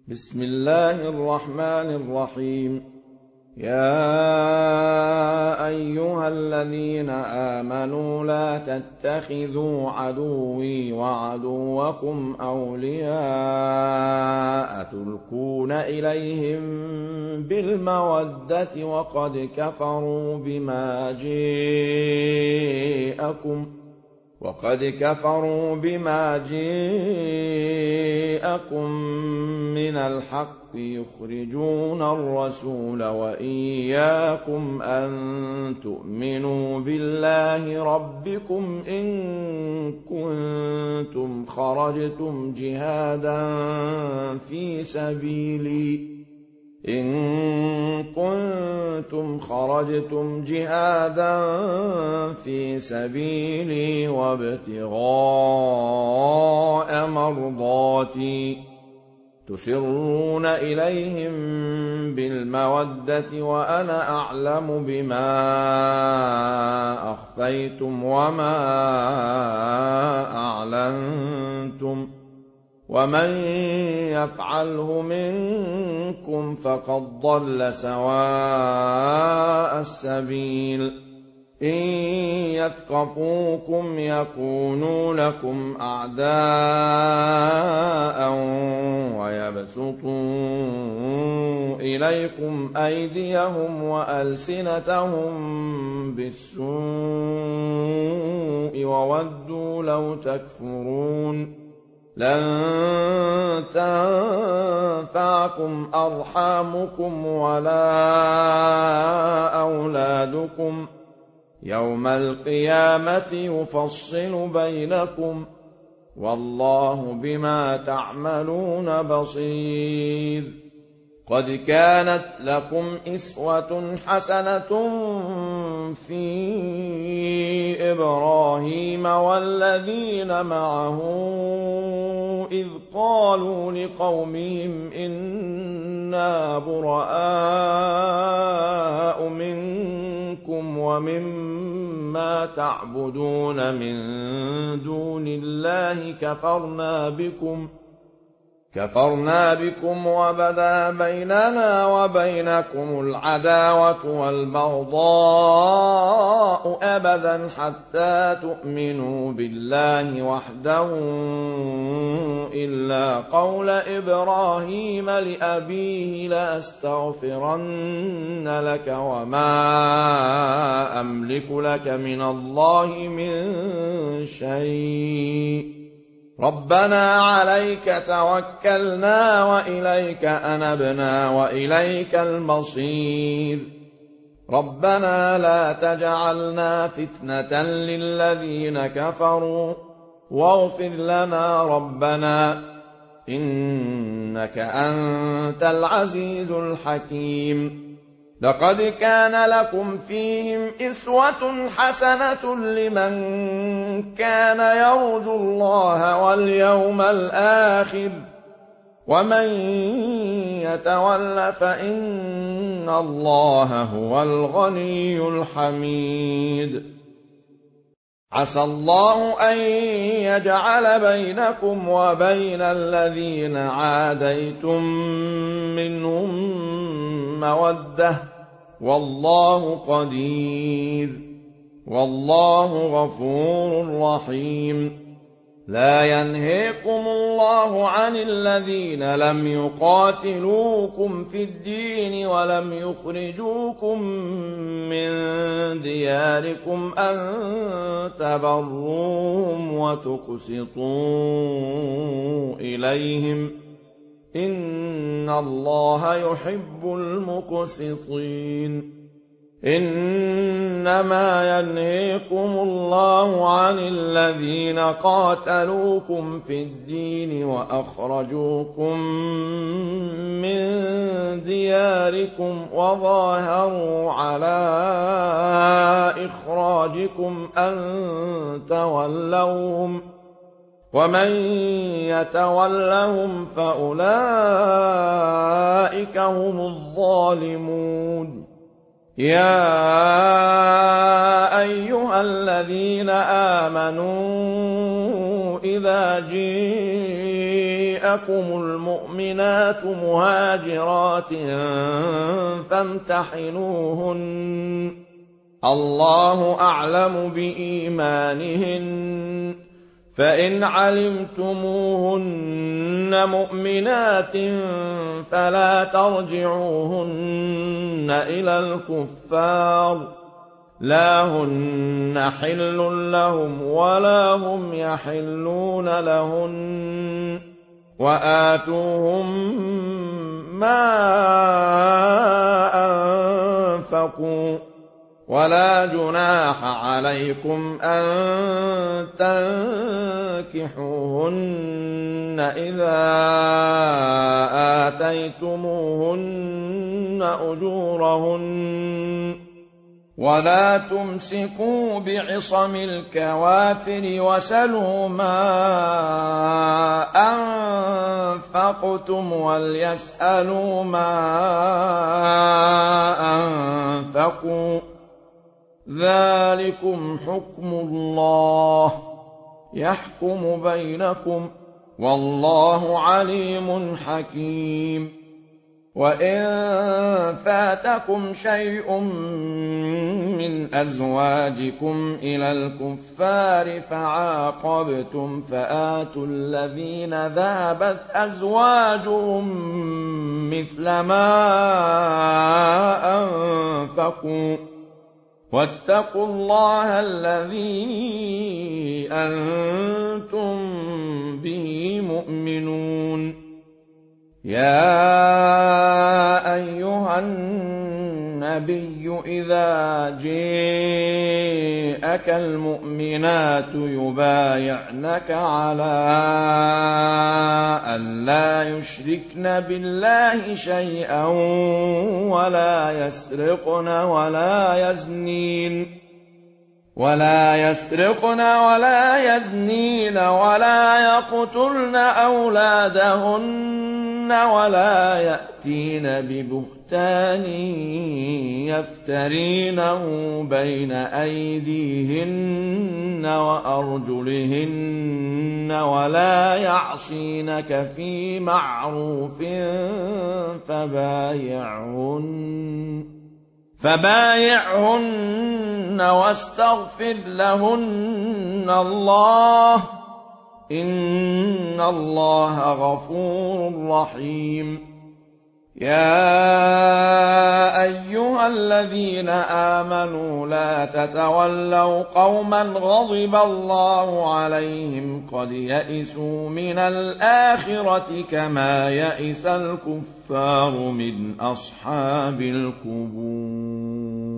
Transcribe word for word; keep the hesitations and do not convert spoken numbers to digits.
بسم الله الرحمن الرحيم. يا أيها الذين آمنوا لا تتخذوا عدوي وعدوكم أولياء تلقون إليهم بالمودة وقد كفروا بما جاءكم وقد كفروا بما جاءكم من الحق يخرجون الرسول وإياكم أن تؤمنوا بالله ربكم إن كنتم خرجتم جهادا في سبيلي إن كنتم خرجتم جهادا في سبيلي وابتغاء مرضاتي تسرون إليهم بالمودة وأنا أعلم بما أخفيتم وما أعلنتم ومن يفعله منكم فقد ضل سواء السبيل إن يثقفوكم يكونوا لكم أعداء ويبسطوا إليكم أيديهم وألسنتهم بالسوء وودوا لو تكفرون لن تنفعكم أرحامكم ولا أولادكم يوم القيامة يفصل بينكم والله بما تعملون بصير. قد كانت لكم أسوة حسنة في إبراهيم والذين معه إذ قالوا لقومهم إنا براء منكم ومما تعبدون من دون الله كفرنا بكم كفرنا بكم وبدا بيننا وبينكم العداوة والبغضاء أبدا حتى تؤمنوا بالله وحده إلا قول إبراهيم لأبيه لأستغفرن لك وما أملك لك من الله من شيء ربنا عليك توكلنا وإليك أنبنا وإليك المصير ربنا لا تجعلنا فتنة للذين كفروا واغفر لنا ربنا إنك أنت العزيز الحكيم. لقد كان لكم فيهم أسوة حسنة لمن كان يرجو الله واليوم الآخر ومن يتول فإن الله هو الغني الحميد. عسى الله أن يجعل بينكم وبين الذين عاديتم منهم مودة والله قدير والله غفور رحيم. لا ينهيكم الله عن الذين لم يقاتلوكم في الدين ولم يخرجوكم من دياركم أن تبروهم وتقسطوا إليهم إن الله يحب المقسطين. إنما ينهيكم الله عن الذين قاتلوكم في الدين وأخرجوكم من دياركم وظاهروا على إخراجكم أن تولوهم ومن يتولهم فأولئك هم الظالمون. يا أيها الذين آمنوا إذا جاءكم جاءكم المؤمنات مهاجرات فامتحنوهن الله أعلم بإيمانهن فإن علمتموهن مؤمنات فلا ترجعوهن إلى الكفار لا هن حل لهم ولا هم يحلون لهن وآتوهم ما أنفقوا ولا جناح عليكم أن تنكحوهن إذا آتيتموهن أجورهن ولا تمسكوا بعصم الكوافر وسلوا ما أنفقتم وليسألوا ما أنفقوا ذلكم حكم الله يحكم بينكم والله عليم حكيم وإن فاتكم شيء من أزواجكم إلى الكفار فعاقبتم فآتوا الذين ذهبت أزواجهم مثل ما أنفقوا واتقوا الله الذي أنتم به مؤمنون يا أيها النبي إذا جاءك المؤمنات يبايعنك على أن لا يشركن بالله شيئا ولا يسرقن ولا يزنين ولا يسرقن ولا يزنين ولا يقتلن أولادهن ولا يأتين ببهتان يفترينه بين أيديهن وأرجلهن ولا يعصينك في معروف فبايعهن فبايعهن واستغفر لهن الله إن الله غفور رحيم يا أيها الذين آمنوا لا تتولوا قوما غضب الله عليهم قد يئسوا من الآخرة كما يئس الكفار من أصحاب القبور